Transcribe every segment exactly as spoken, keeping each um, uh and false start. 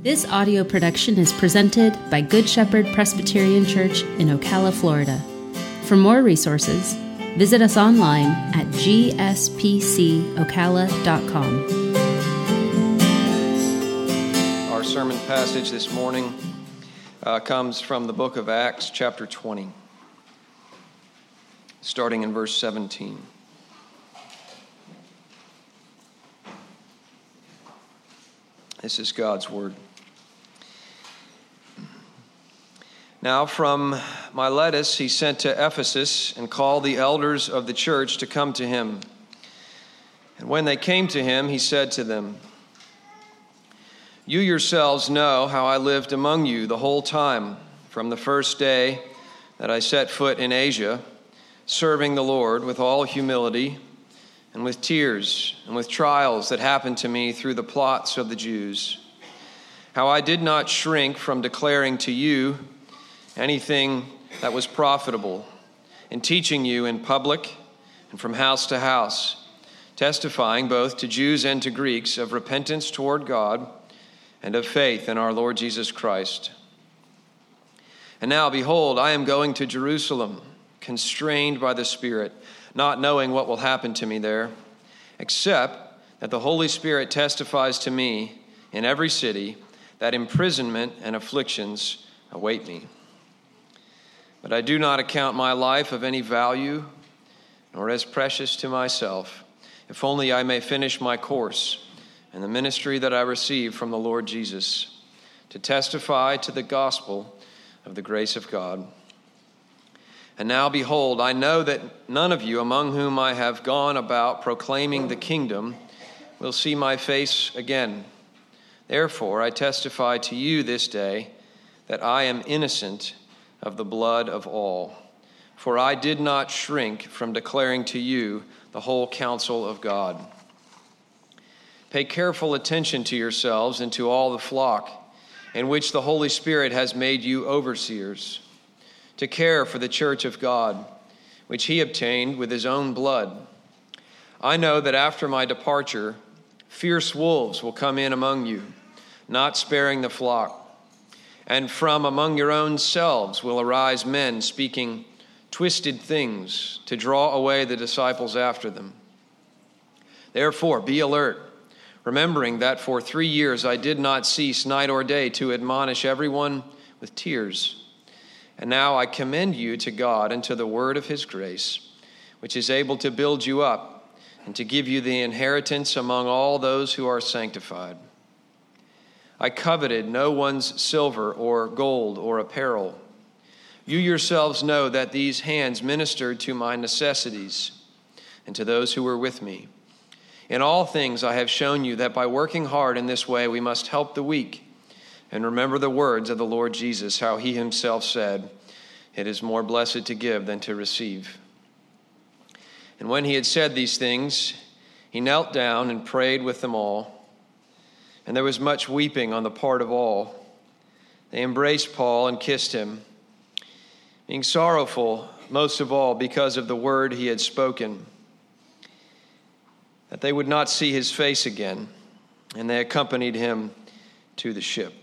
This audio production is presented by Good Shepherd Presbyterian Church in Ocala, Florida. For more resources, visit us online at g s p c ocala dot com. Our sermon passage this morning uh, comes from the book of Acts, chapter twenty, starting in verse seventeen. This is God's word. Now from Miletus he sent to Ephesus and called the elders of the church to come to him. And when they came to him, he said to them, "You yourselves know how I lived among you the whole time, from the first day that I set foot in Asia, serving the Lord with all humility and with tears and with trials that happened to me through the plots of the Jews. How I did not shrink from declaring to you anything that was profitable, in teaching you in public and from house to house, testifying both to Jews and to Greeks of repentance toward God and of faith in our Lord Jesus Christ. And now, behold, I am going to Jerusalem, constrained by the Spirit, not knowing what will happen to me there, except that the Holy Spirit testifies to me in every city that imprisonment and afflictions await me. But I do not account my life of any value, nor as precious to myself, if only I may finish my course and the ministry that I received from the Lord Jesus, to testify to the gospel of the grace of God. And now, behold, I know that none of you among whom I have gone about proclaiming the kingdom will see my face again. Therefore, I testify to you this day that I am innocent of the blood of all. For I did not shrink from declaring to you the whole counsel of God. Pay careful attention to yourselves and to all the flock, in which the Holy Spirit has made you overseers, to care for the church of God, which he obtained with his own blood. I know that after my departure, fierce wolves will come in among you, not sparing the flock. And from among your own selves will arise men speaking twisted things to draw away the disciples after them. Therefore, be alert, remembering that for three years I did not cease night or day to admonish everyone with tears. And now I commend you to God and to the word of his grace, which is able to build you up and to give you the inheritance among all those who are sanctified. I coveted no one's silver or gold or apparel. You yourselves know that these hands ministered to my necessities and to those who were with me. In all things I have shown you that by working hard in this way we must help the weak and remember the words of the Lord Jesus, how he himself said, "It is more blessed to give than to receive." And when he had said these things, he knelt down and prayed with them all. And there was much weeping on the part of all. They embraced Paul and kissed him, being sorrowful most of all because of the word he had spoken, that they would not see his face again. And they accompanied him to the ship.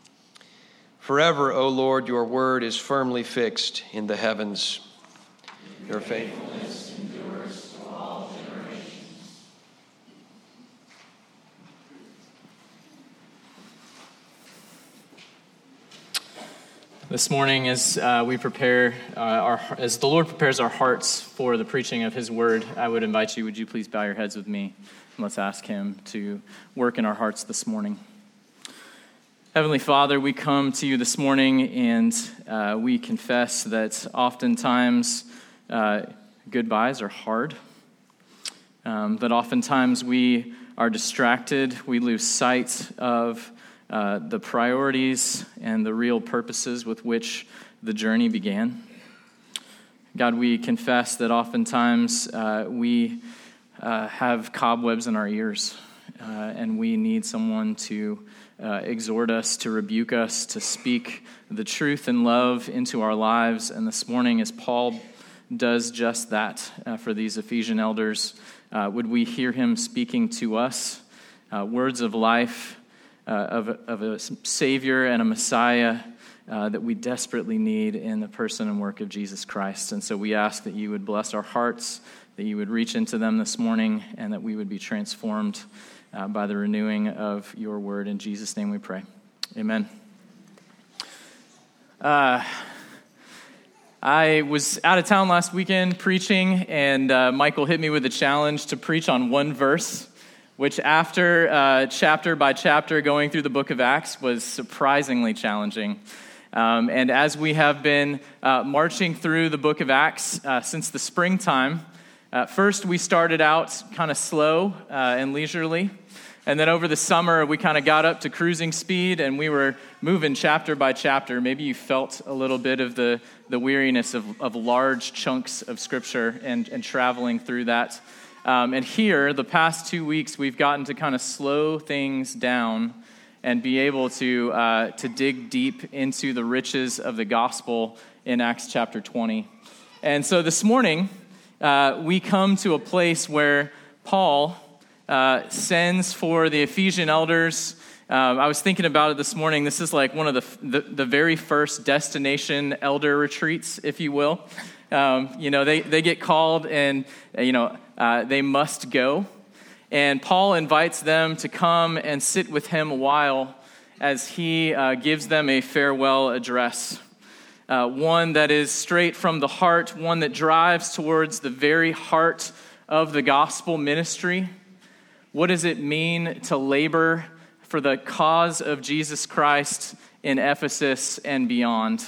Forever, O Lord, your word is firmly fixed in the heavens. Your faithfulness endures to all generations. This morning, as uh, we prepare uh, our, as the Lord prepares our hearts for the preaching of his word, I would invite you, would you please bow your heads with me, and let's ask him to work in our hearts this morning. Heavenly Father, we come to you this morning, and uh, we confess that oftentimes uh, goodbyes are hard, um, that oftentimes we are distracted, we lose sight of Uh, the priorities and the real purposes with which the journey began. God, we confess that oftentimes uh, we uh, have cobwebs in our ears, uh, and we need someone to uh, exhort us, to rebuke us, to speak the truth and love into our lives. And this morning, as Paul does just that uh, for these Ephesian elders, uh, would we hear him speaking to us uh, words of life, uh, of, a, of a Savior and a Messiah uh, that we desperately need in the person and work of Jesus Christ. And so we ask that you would bless our hearts, that you would reach into them this morning, and that we would be transformed uh, by the renewing of your word. In Jesus' name we pray. Amen. Uh, I was out of town last weekend preaching, and uh, Michael hit me with a challenge to preach on one verse, which after uh, chapter by chapter going through the book of Acts was surprisingly challenging. Um, and as we have been uh, marching through the book of Acts uh, since the springtime, uh, first we started out kind of slow uh, and leisurely. And then over the summer, we kind of got up to cruising speed, and we were moving chapter by chapter. Maybe you felt a little bit of the, the weariness of, of large chunks of Scripture and, and traveling through that. Um, and here, the past two weeks, we've gotten to kind of slow things down and be able to uh, to dig deep into the riches of the gospel in Acts chapter twenty. And so this morning, uh, we come to a place where Paul Uh, sends for the Ephesian elders. Um, I was thinking about it this morning. This is like one of the the, the very first destination elder retreats, if you will. Um, you know, they, they get called and, you know, uh, they must go. And Paul invites them to come and sit with him a while as he uh, gives them a farewell address. Uh, one that is straight from the heart, one that drives towards the very heart of the gospel ministry. What does it mean to labor for the cause of Jesus Christ in Ephesus and beyond?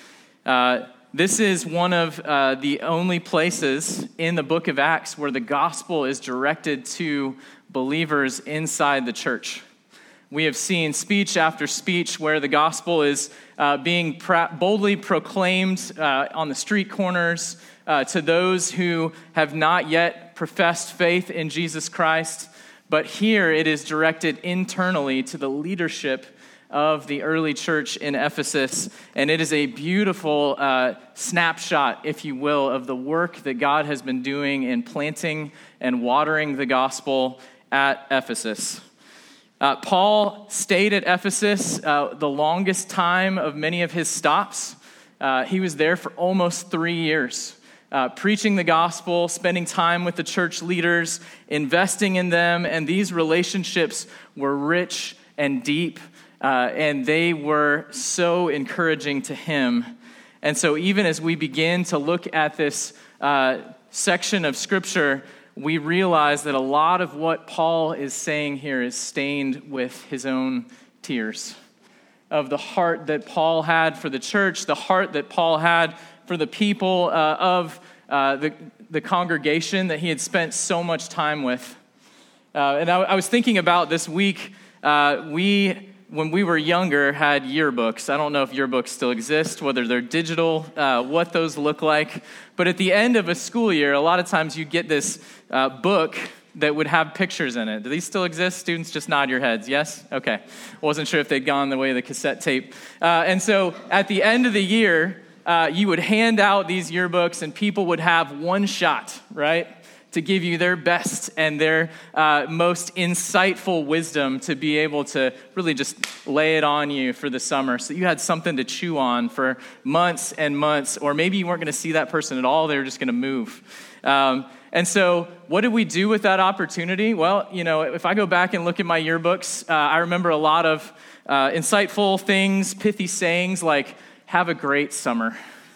Uh, this is one of uh, the only places in the book of Acts where the gospel is directed to believers inside the church. We have seen speech after speech where the gospel is uh, being pra- boldly proclaimed uh, on the street corners uh, to those who have not yet professed faith in Jesus Christ. But here it is directed internally to the leadership of the early church in Ephesus. And it is a beautiful uh, snapshot, if you will, of the work that God has been doing in planting and watering the gospel at Ephesus. Uh, Paul stayed at Ephesus uh, the longest time of many of his stops. Uh, he was there for almost three years. Uh, preaching the gospel, spending time with the church leaders, investing in them, and these relationships were rich and deep, uh, and they were so encouraging to him. And so even as we begin to look at this uh, section of Scripture, we realize that a lot of what Paul is saying here is stained with his own tears, of the heart that Paul had for the church, the heart that Paul had for the people uh, of uh, the, the congregation that he had spent so much time with. Uh, and I, I was thinking about this week, uh, we, when we were younger, had yearbooks. I don't know if yearbooks still exist, whether they're digital, uh, what those look like. But at the end of a school year, a lot of times you get this uh, book that would have pictures in it. Do these still exist? Students, just nod your heads. Yes? Okay. Wasn't sure if they'd gone the way of the cassette tape. Uh, and so at the end of the year, Uh, you would hand out these yearbooks and people would have one shot, right, to give you their best and their uh, most insightful wisdom to be able to really just lay it on you for the summer so you had something to chew on for months and months, or maybe you weren't going to see that person at all, they were just going to move. Um, and so what did we do with that opportunity? Well, you know, if I go back and look at my yearbooks, uh, I remember a lot of uh, insightful things, pithy sayings like, have a great summer.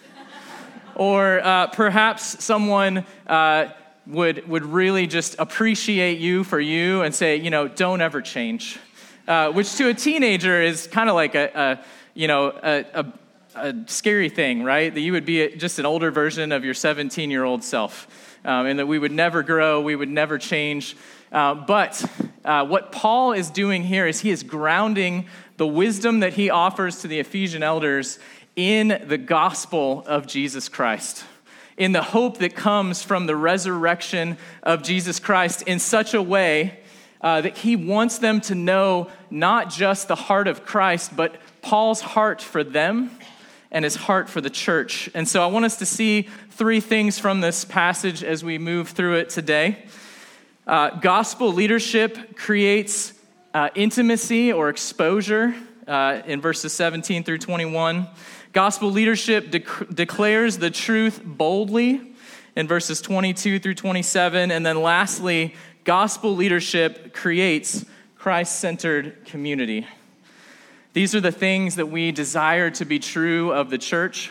Or uh, perhaps someone uh, would would really just appreciate you for you and say, you know, don't ever change. Uh, which to a teenager is kind of like a, a you know, a, a, a scary thing, right? That you would be just an older version of your seventeen-year-old self. Um, and that we would never grow, we would never change. Uh, but uh, what Paul is doing here is he is grounding the wisdom that he offers to the Ephesian elders in the gospel of Jesus Christ, in the hope that comes from the resurrection of Jesus Christ in such a way uh, that he wants them to know not just the heart of Christ, but Paul's heart for them and his heart for the church. And so I want us to see three things from this passage as we move through it today. Uh, gospel leadership creates uh, intimacy or exposure uh, in verses seventeen through twenty-one. Gospel leadership dec- declares the truth boldly in verses twenty-two through twenty-seven. And then lastly, gospel leadership creates Christ-centered community. These are the things that we desire to be true of the church.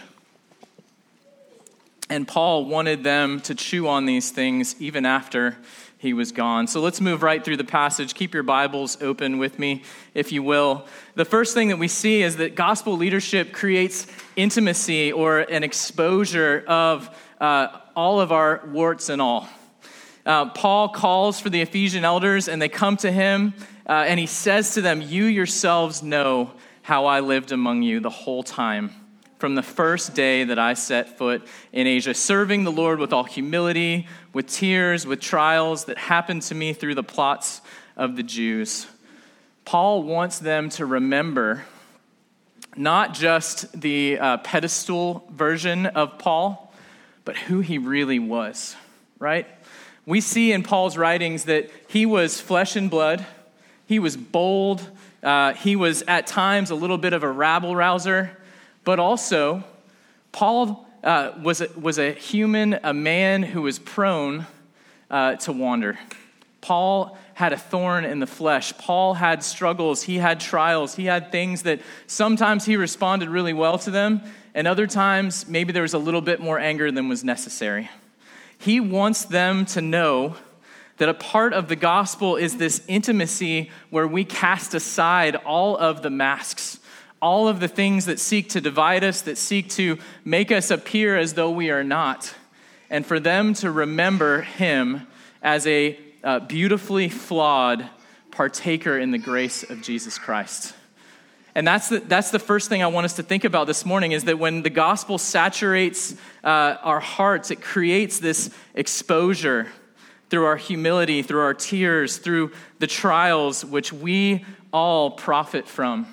And Paul wanted them to chew on these things even after he was gone. So let's move right through the passage. Keep your Bibles open with me, if you will. The first thing that we see is that gospel leadership creates intimacy or an exposure of uh, all of our warts and all. Uh, Paul calls for the Ephesian elders, and they come to him, uh, and he says to them, "You yourselves know how I lived among you the whole time, from the first day that I set foot in Asia, serving the Lord with all humility, with tears, with trials that happened to me through the plots of the Jews." Paul wants them to remember not just the uh, pedestal version of Paul, but who he really was, right? We see in Paul's writings that he was flesh and blood, he was bold, uh, he was at times a little bit of a rabble-rouser, but also Paul uh, was, a, was a human, a man who was prone uh, to wander. Paul had a thorn in the flesh. Paul had struggles, he had trials, he had things that sometimes he responded really well to them, and other times maybe there was a little bit more anger than was necessary. He wants them to know that a part of the gospel is this intimacy where we cast aside all of the masks, all of the things that seek to divide us, that seek to make us appear as though we are not, and for them to remember him as a uh, beautifully flawed partaker in the grace of Jesus Christ. And that's the, that's the first thing I want us to think about this morning, is that when the gospel saturates uh, our hearts, it creates this exposure through our humility, through our tears, through the trials which we all profit from.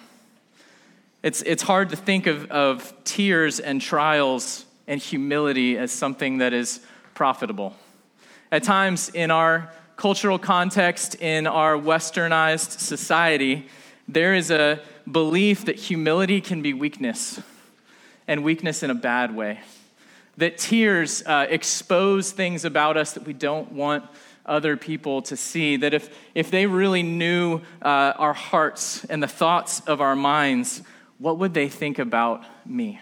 It's, it's hard to think of, of tears and trials and humility as something that is profitable. At times in our cultural context, in our westernized society, there is a belief that humility can be weakness, and weakness in a bad way. That tears uh, expose things about us that we don't want other people to see. That if, if they really knew uh, our hearts and the thoughts of our minds, what would they think about me?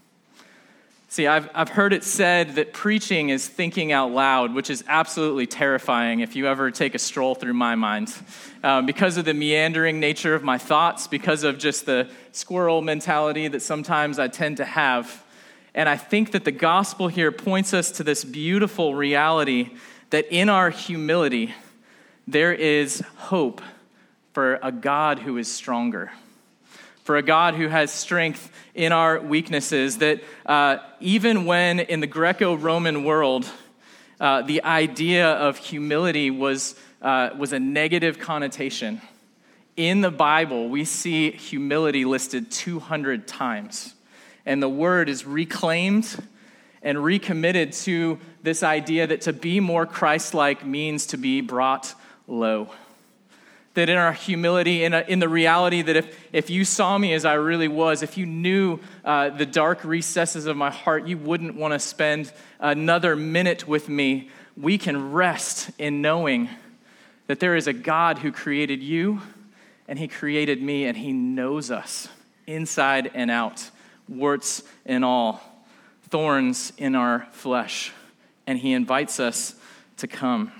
See, I've I've heard it said that preaching is thinking out loud, which is absolutely terrifying if you ever take a stroll through my mind. Uh, because of the meandering nature of my thoughts, because of just the squirrel mentality that sometimes I tend to have. And I think that the gospel here points us to this beautiful reality that in our humility, there is hope for a God who is stronger, for a God who has strength in our weaknesses, that uh, even when in the Greco-Roman world, uh, the idea of humility was, uh, was a negative connotation, in the Bible, we see humility listed two hundred times. And the word is reclaimed and recommitted to this idea that to be more Christ-like means to be brought low. That in our humility, in, a, in the reality that if, if you saw me as I really was, if you knew uh, the dark recesses of my heart, you wouldn't want to spend another minute with me. We can rest in knowing that there is a God who created you, and he created me, and he knows us inside and out, warts and all, thorns in our flesh, and he invites us to come.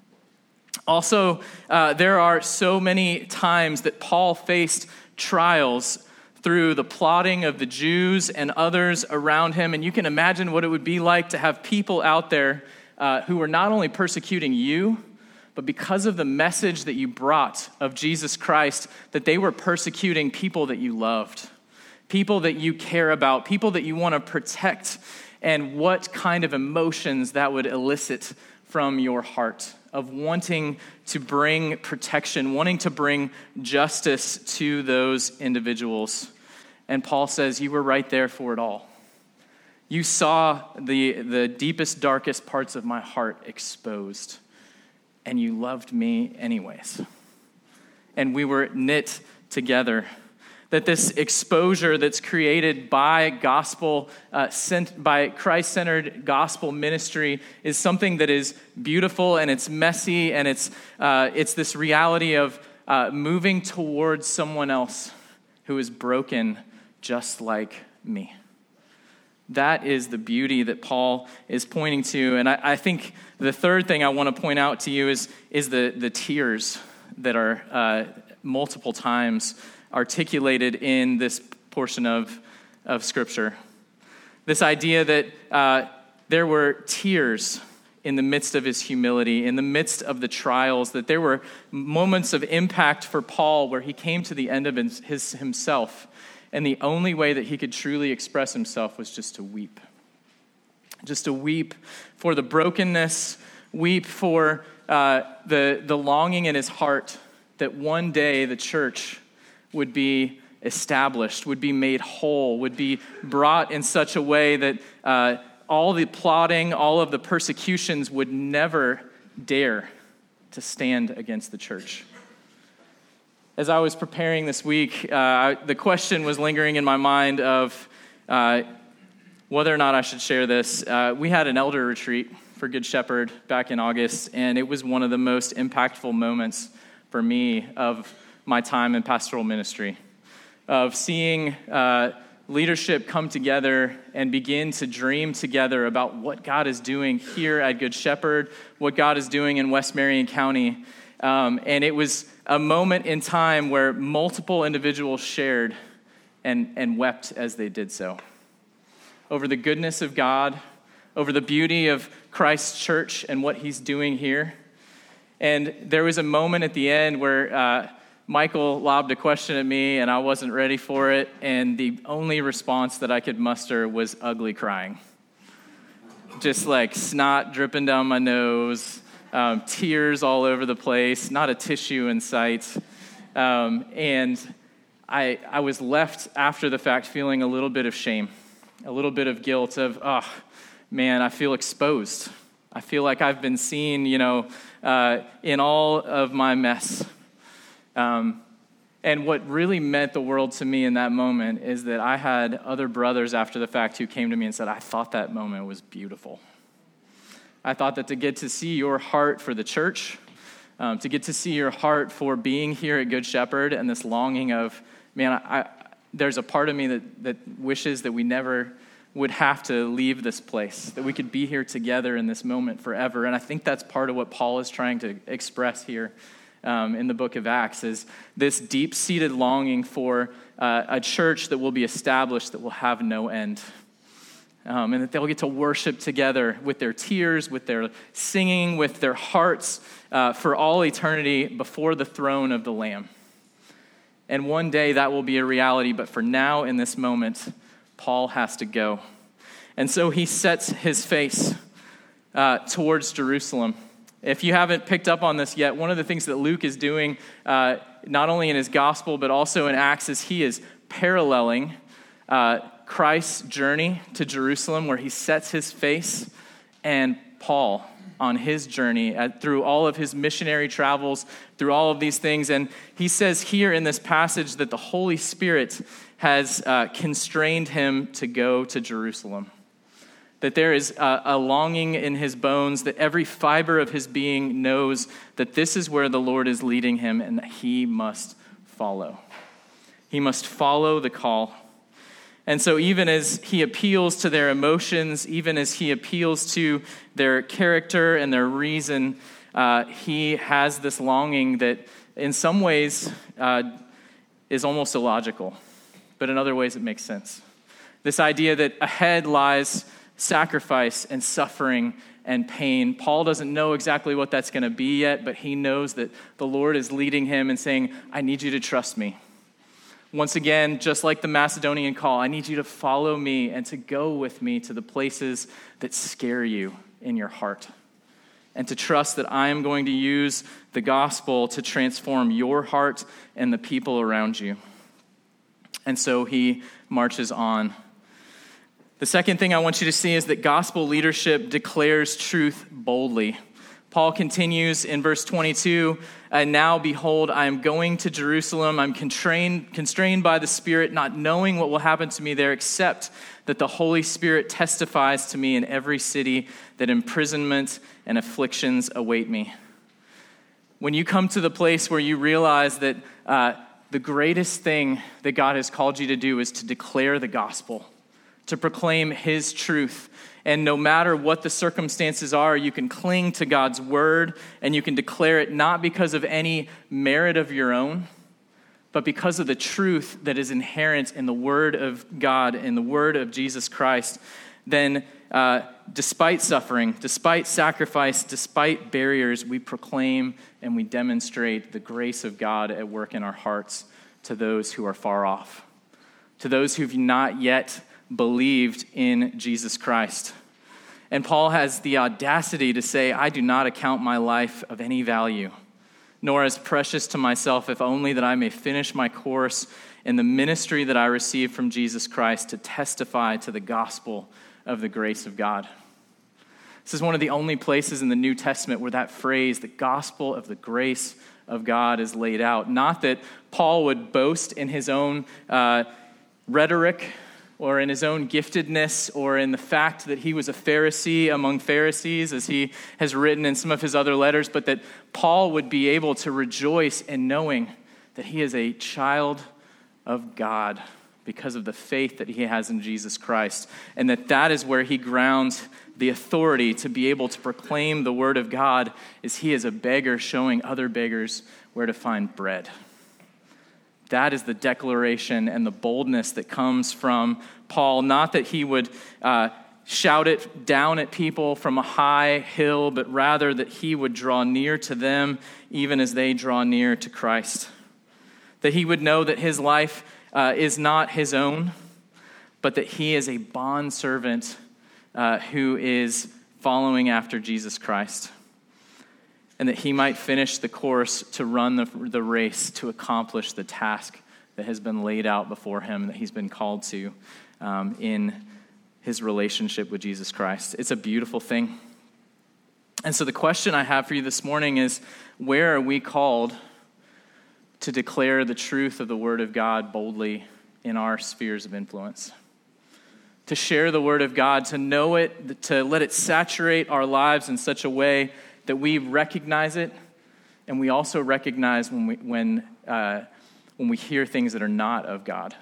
Also, uh, there are so many times that Paul faced trials through the plotting of the Jews and others around him. And you can imagine what it would be like to have people out there uh, who were not only persecuting you, but because of the message that you brought of Jesus Christ, that they were persecuting people that you loved, people that you care about, people that you want to protect, and what kind of emotions that would elicit from your heart of wanting to bring protection, wanting to bring justice to those individuals. And Paul says, you were right there for it all. You saw the, the deepest, darkest parts of my heart exposed, and you loved me anyways. and we were knit together. That this exposure that's created by gospel, uh, sent, by Christ-centered gospel ministry is something that is beautiful and it's messy and it's uh, it's this reality of uh, moving towards someone else who is broken just like me. That is the beauty that Paul is pointing to. And I, I think the third thing I want to point out to you is, is the, the tears that are uh, multiple times articulated in this portion of, of Scripture. This idea that uh, there were tears in the midst of his humility, in the midst of the trials, that there were moments of impact for Paul where he came to the end of his, his himself, and the only way that he could truly express himself was just to weep. Just to weep for the brokenness, weep for uh, the, the longing in his heart that one day the church would be established, would be made whole, would be brought in such a way that uh, all the plotting, all of the persecutions would never dare to stand against the church. As I was preparing this week, uh, the question was lingering in my mind of uh, whether or not I should share this. Uh, we had an elder retreat for Good Shepherd back in August, and it was one of the most impactful moments for me of my time in pastoral ministry, of seeing uh, leadership come together and begin to dream together about what God is doing here at Good Shepherd, what God is doing in West Marion County. Um, and it was a moment in time where multiple individuals shared and, and wept as they did so, over the goodness of God, over the beauty of Christ's church and what he's doing here. And there was a moment at the end where uh, Michael lobbed a question at me, and I wasn't ready for it, and the only response that I could muster was ugly crying. Just like snot dripping down my nose, um, tears all over the place, not a tissue in sight. Um, and I, I was left after the fact feeling a little bit of shame, a little bit of guilt of, oh, man, I feel exposed. I feel like I've been seen, you know, uh, in all of my mess. Um, and what really meant the world to me in that moment is that I had other brothers after the fact who came to me and said, I thought that moment was beautiful. I thought that to get to see your heart for the church, um, to get to see your heart for being here at Good Shepherd and this longing of, man, I, I, there's a part of me that, that wishes that we never would have to leave this place, that we could be here together in this moment forever. And I think that's part of what Paul is trying to express here um, in the book of Acts, is this deep-seated longing for uh, a church that will be established, that will have no end. Um, and that they'll get to worship together with their tears, with their singing, with their hearts uh, for all eternity before the throne of the Lamb. And one day that will be a reality, but for now, in this moment, Paul has to go. And so he sets his face uh, towards Jerusalem. If you haven't picked up on this yet, one of the things that Luke is doing, uh, not only in his gospel, but also in Acts, is he is paralleling uh, Christ's journey to Jerusalem, where he sets his face, and Paul on his journey at, through all of his missionary travels, through all of these things. And he says here in this passage that the Holy Spirit has uh, constrained him to go to Jerusalem. That there is a, a longing in his bones, that every fiber of his being knows that this is where the Lord is leading him and that he must follow. He must follow the call. And so even as he appeals to their emotions, even as he appeals to their character and their reason, uh, he has this longing that in some ways uh, is almost illogical, but in other ways it makes sense. This idea that ahead lies sacrifice and suffering and pain. Paul doesn't know exactly what that's going to be yet, but he knows that the Lord is leading him and saying, I need you to trust me. Once again, just like the Macedonian call, I need you to follow me and to go with me to the places that scare you in your heart, and to trust that I am going to use the gospel to transform your heart and the people around you. And so he marches on. The second thing I want you to see is that gospel leadership declares truth boldly. Paul continues in verse twenty-two, and now behold, I am going to Jerusalem. I'm constrained, constrained by the Spirit, not knowing what will happen to me there, except that the Holy Spirit testifies to me in every city that imprisonment and afflictions await me. When you come to the place where you realize that uh, the greatest thing that God has called you to do is to declare the gospel, to proclaim his truth, and no matter what the circumstances are, you can cling to God's word and you can declare it not because of any merit of your own, but because of the truth that is inherent in the word of God, in the word of Jesus Christ. Then uh, despite suffering, despite sacrifice, despite barriers, we proclaim and we demonstrate the grace of God at work in our hearts to those who are far off, to those who've not yet believed in Jesus Christ. And Paul has the audacity to say, I do not account my life of any value, nor as precious to myself, if only that I may finish my course in the ministry that I received from Jesus Christ to testify to the gospel of the grace of God. This is one of the only places in the New Testament where that phrase, the gospel of the grace of God, is laid out. Not that Paul would boast in his own uh, rhetoric or in his own giftedness, or in the fact that he was a Pharisee among Pharisees, as he has written in some of his other letters, but that Paul would be able to rejoice in knowing that he is a child of God because of the faith that he has in Jesus Christ, and that that is where he grounds the authority to be able to proclaim the word of God, is he is a beggar showing other beggars where to find bread. That is the declaration and the boldness that comes from Paul. Not that he would uh, shout it down at people from a high hill, but rather that he would draw near to them even as they draw near to Christ. That he would know that his life uh, is not his own, but that he is a bondservant uh, who is following after Jesus Christ. And that he might finish the course to run the, the race, to accomplish the task that has been laid out before him, that he's been called to um, in his relationship with Jesus Christ. It's a beautiful thing. And so the question I have for you this morning is, where are we called to declare the truth of the word of God boldly in our spheres of influence? To share the word of God, to know it, to let it saturate our lives in such a way that we recognize it, and we also recognize when we when uh, when we hear things that are not of God.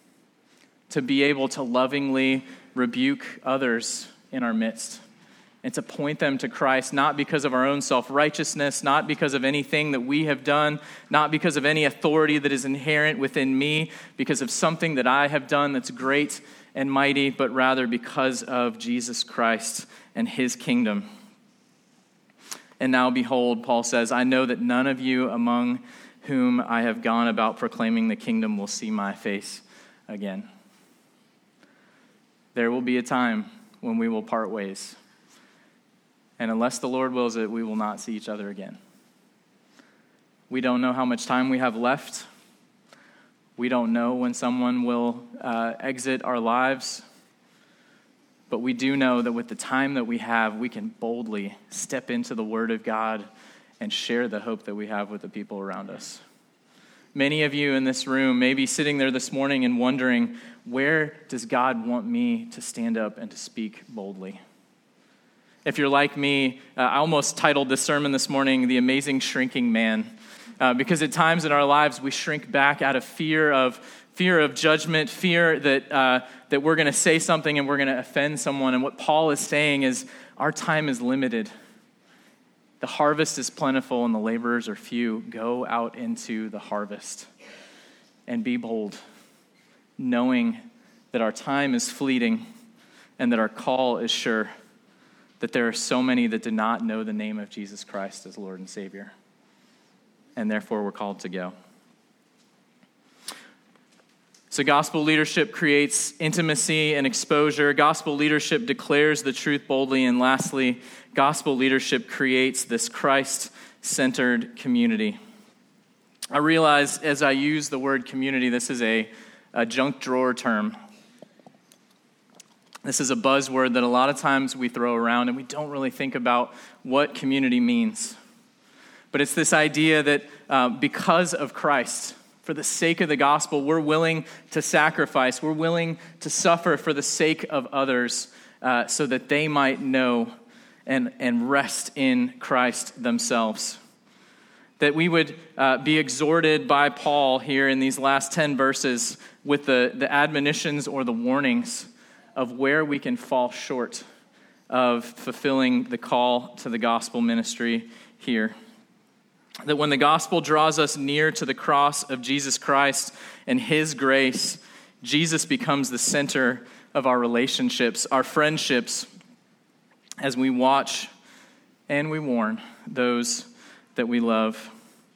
To be able to lovingly rebuke others in our midst, and to point them to Christ, not because of our own self-righteousness, not because of anything that we have done, not because of any authority that is inherent within me, because of something that I have done that's great and mighty, but rather because of Jesus Christ and his kingdom. And now, behold, Paul says, I know that none of you among whom I have gone about proclaiming the kingdom will see my face again. There will be a time when we will part ways. And unless the Lord wills it, we will not see each other again. We don't know how much time we have left. We don't know when someone will uh, exit our lives. But we do know that with the time that we have, we can boldly step into the word of God and share the hope that we have with the people around us. Many of you in this room may be sitting there this morning and wondering, where does God want me to stand up and to speak boldly? If you're like me, uh, I almost titled this sermon this morning, The Amazing Shrinking Man, uh, because at times in our lives we shrink back out of fear of fear of judgment, fear that uh, that we're going to say something and we're going to offend someone. And what Paul is saying is our time is limited. The harvest is plentiful and the laborers are few. Go out into the harvest and be bold, knowing that our time is fleeting and that our call is sure, that there are so many that do not know the name of Jesus Christ as Lord and Savior. And therefore we're called to go. So gospel leadership creates intimacy and exposure. Gospel leadership declares the truth boldly. And lastly, gospel leadership creates this Christ-centered community. I realize as I use the word community, this is a, a junk drawer term. This is a buzzword that a lot of times we throw around and we don't really think about what community means. But it's this idea that uh, because of Christ, for the sake of the gospel, we're willing to sacrifice. We're willing to suffer for the sake of others uh, so that they might know and, and rest in Christ themselves. That we would uh, be exhorted by Paul here in these last ten verses with the, the admonitions or the warnings of where we can fall short of fulfilling the call to the gospel ministry here. That when the gospel draws us near to the cross of Jesus Christ and his grace, Jesus becomes the center of our relationships, our friendships, as we watch and we warn those that we love.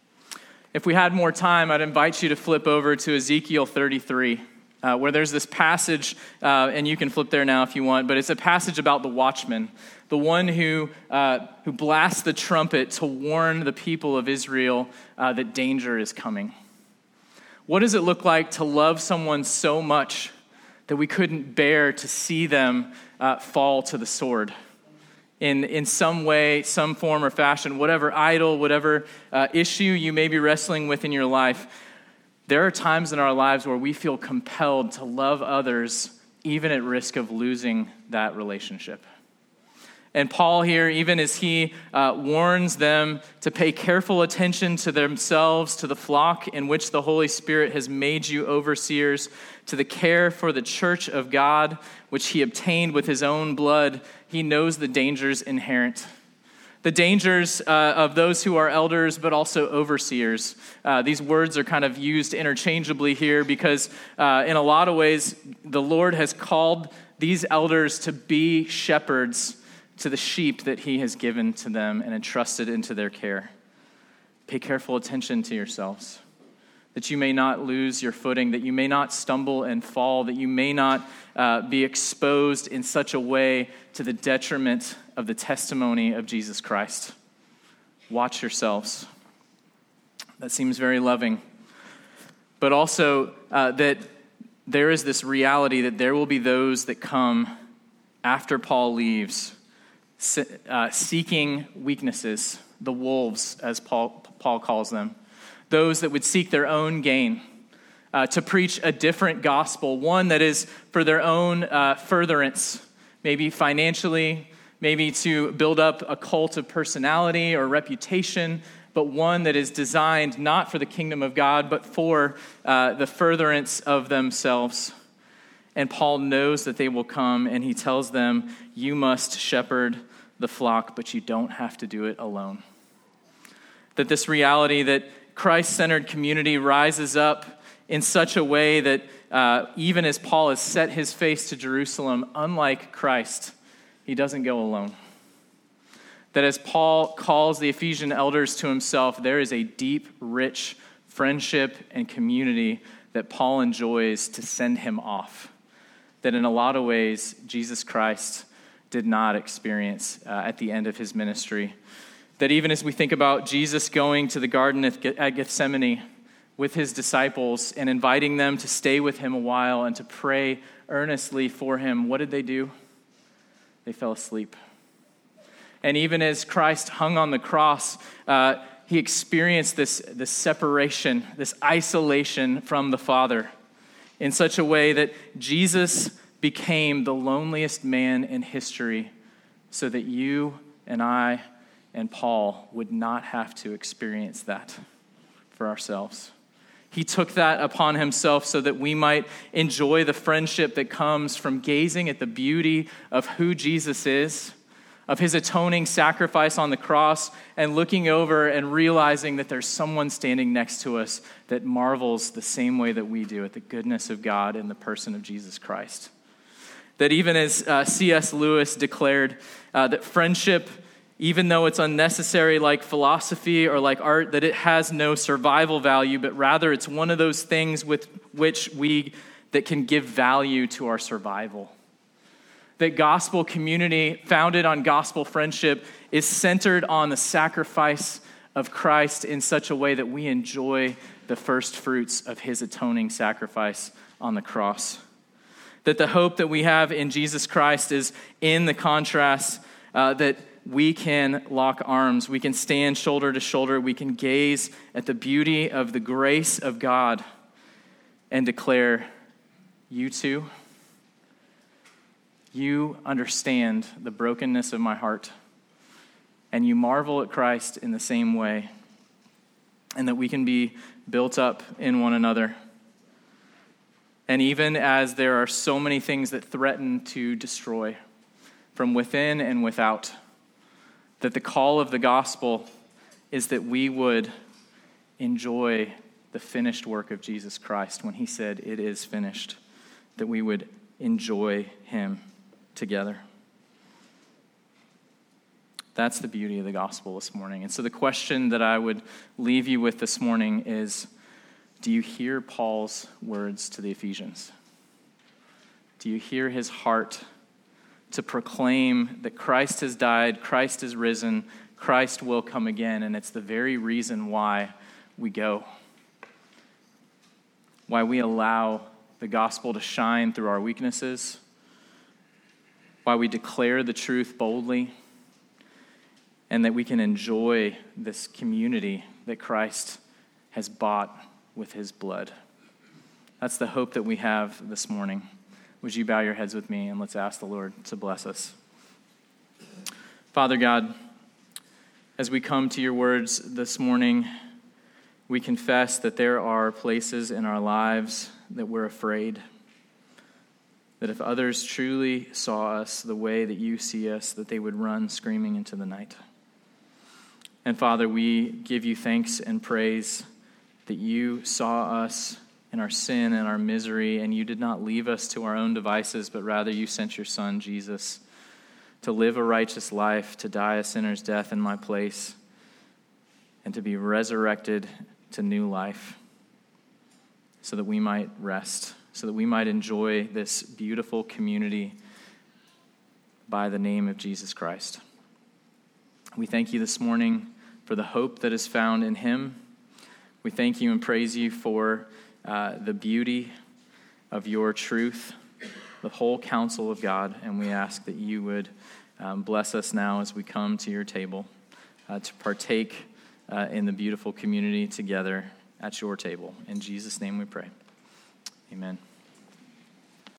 If we had more time, I'd invite you to flip over to Ezekiel thirty-three, uh, where there's this passage, uh, and you can flip there now if you want, but it's a passage about the watchman, the one who uh, who blasts the trumpet to warn the people of Israel uh, that danger is coming. What does it look like to love someone so much that we couldn't bear to see them uh, fall to the sword? In, in some way, some form or fashion, whatever idol, whatever uh, issue you may be wrestling with in your life, there are times in our lives where we feel compelled to love others even at risk of losing that relationship. And Paul here, even as he uh, warns them to pay careful attention to themselves, to the flock in which the Holy Spirit has made you overseers, to the care for the church of God, which he obtained with his own blood, he knows the dangers inherent. The dangers uh, of those who are elders, but also overseers. Uh, these words are kind of used interchangeably here because uh, in a lot of ways, the Lord has called these elders to be shepherds to the sheep that he has given to them and entrusted into their care. Pay careful attention to yourselves, that you may not lose your footing, that you may not stumble and fall, that you may not uh, be exposed in such a way to the detriment of the testimony of Jesus Christ. Watch yourselves. That seems very loving. But also uh, that there is this reality that there will be those that come after Paul leaves, Uh, seeking weaknesses, the wolves, as Paul, Paul calls them, those that would seek their own gain, uh, to preach a different gospel, one that is for their own uh, furtherance, maybe financially, maybe to build up a cult of personality or reputation, but one that is designed not for the kingdom of God, but for uh, the furtherance of themselves. And Paul knows that they will come, and he tells them, you must shepherd the flock, but you don't have to do it alone. That this reality that Christ-centered community rises up in such a way that uh, even as Paul has set his face to Jerusalem, unlike Christ, he doesn't go alone. That as Paul calls the Ephesian elders to himself, there is a deep, rich friendship and community that Paul enjoys to send him off. That in a lot of ways, Jesus Christ did not experience uh, at the end of his ministry. That even as we think about Jesus going to the garden at Gethsemane with his disciples and inviting them to stay with him a while and to pray earnestly for him, what did they do? They fell asleep. And even as Christ hung on the cross, uh, he experienced this, this separation, this isolation from the Father in such a way that Jesus became the loneliest man in history so that you and I and Paul would not have to experience that for ourselves. He took that upon himself so that we might enjoy the friendship that comes from gazing at the beauty of who Jesus is, of his atoning sacrifice on the cross, and looking over and realizing that there's someone standing next to us that marvels the same way that we do at the goodness of God in the person of Jesus Christ. That even as uh, C S Lewis declared uh, that friendship, even though it's unnecessary like philosophy or like art, that it has no survival value, but rather it's one of those things with which we, that can give value to our survival. That gospel community founded on gospel friendship is centered on the sacrifice of Christ in such a way that we enjoy the first fruits of his atoning sacrifice on the cross. That the hope that we have in Jesus Christ is in the contrast uh, that we can lock arms, we can stand shoulder to shoulder, we can gaze at the beauty of the grace of God and declare, you too, you understand the brokenness of my heart, and you marvel at Christ in the same way, and that we can be built up in one another. And even as there are so many things that threaten to destroy from within and without, that the call of the gospel is that we would enjoy the finished work of Jesus Christ when he said, it is finished, that we would enjoy him together. That's the beauty of the gospel this morning. And so the question that I would leave you with this morning is, do you hear Paul's words to the Ephesians? Do you hear his heart to proclaim that Christ has died, Christ is risen, Christ will come again, and it's the very reason why we go, why we allow the gospel to shine through our weaknesses, why we declare the truth boldly, and that we can enjoy this community that Christ has bought with his blood. That's the hope that we have this morning. Would you bow your heads with me and let's ask the Lord to bless us. Father God, as we come to your words this morning, we confess that there are places in our lives that we're afraid, that if others truly saw us the way that you see us, that they would run screaming into the night. And Father, we give you thanks and praise that you saw us in our sin and our misery, and you did not leave us to our own devices, but rather you sent your Son, Jesus, to live a righteous life, to die a sinner's death in my place, and to be resurrected to new life, so that we might rest, so that we might enjoy this beautiful community by the name of Jesus Christ. We thank you this morning for the hope that is found in him. We thank you and praise you for uh, the beauty of your truth, the whole counsel of God, and we ask that you would um, bless us now as we come to your table uh, to partake uh, in the beautiful community together at your table. In Jesus' name we pray. Amen.